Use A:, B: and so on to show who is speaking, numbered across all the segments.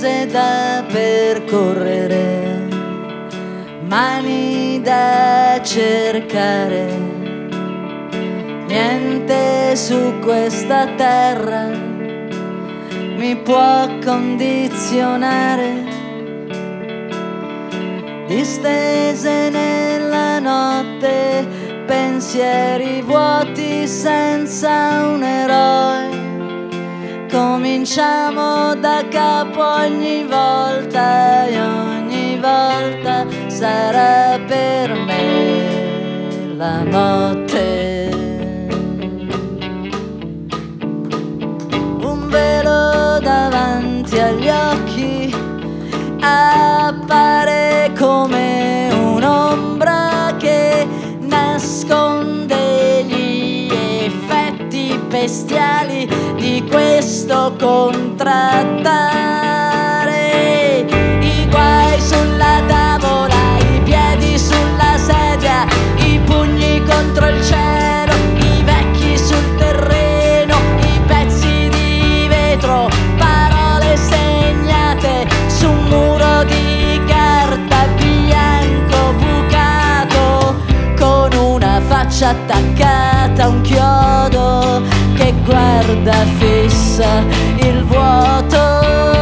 A: cose da percorrere, mani da cercare, niente su questa terra mi può condizionare. Distese nella notte, pensieri vuoti senza un eroe. Cominciamo da capo ogni volta e ogni volta sarà per me la notte. Un velo davanti agli occhi appare come un'ombra che nasconde gli effetti bestiali di questo contrattare. I guai sulla tavola, i piedi sulla sedia, i pugni contro il cielo, i vecchi sul terreno, i pezzi di vetro, parole segnate su un muro di carta bianco bucato, con una faccia attaccata a un chiodo che guarda fissa il vuoto.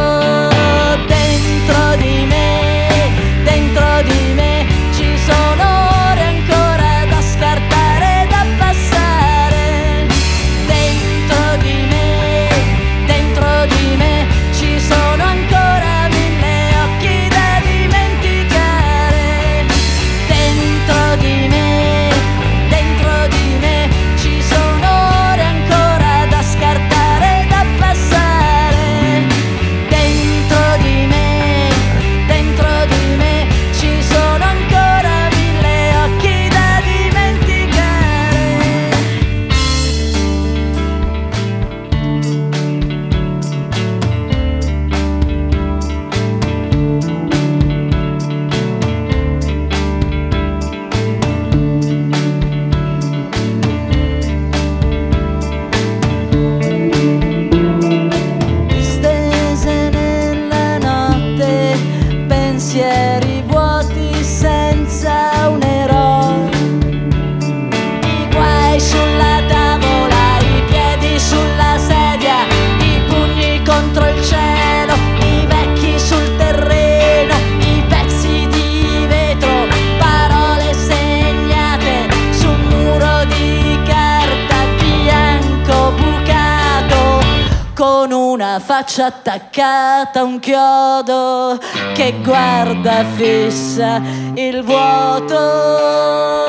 A: Dentro di me ci sono ore ancora da scartare, da passare. Dentro di me ci sono ancora 1000 occhi da dimenticare. Dentro di me ci sono ore ancora da scartare, da passare. Dentro di me ci sono ancora 1000 occhi da dimenticare. Distese nella notte, pensieri vuoti senza un eroe. I guai sulla tavola, i piedi sulla sedia, i pugni contro il cielo, i vecchi sul terreno, i pezzi di vetro, parole segnate su un muro di carta bianco bucato, con una faccia attaccata a un chiodo che guarda fissa il vuoto.